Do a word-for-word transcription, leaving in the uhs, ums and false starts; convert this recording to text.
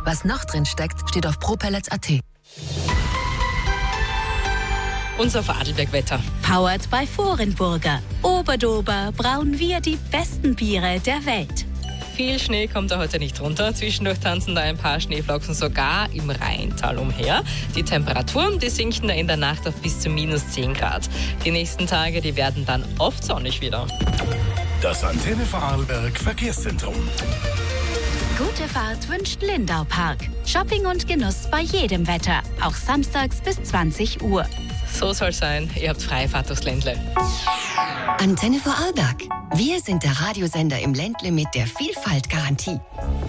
Was noch drin steckt, steht auf propellets punkt at. Unser Vorarlberg-Wetter. Powered by Vorenburger. Oberdober brauen wir die besten Biere der Welt. Viel Schnee kommt da heute nicht runter. Zwischendurch tanzen da ein paar Schneeflocken sogar im Rheintal umher. Die Temperaturen, die sinken da in der Nacht auf bis zu minus zehn Grad. Die nächsten Tage, die werden dann oft sonnig wieder. Das Antenne Vorarlberg Verkehrszentrum. Gute Fahrt wünscht Lindau Park. Shopping und Genuss bei jedem Wetter. Auch samstags bis zwanzig Uhr. So soll sein. Ihr habt freie Fahrt durchs Ländle. Antenne Vorarlberg. Wir sind der Radiosender im Ländle mit der Vielfalt-Garantie.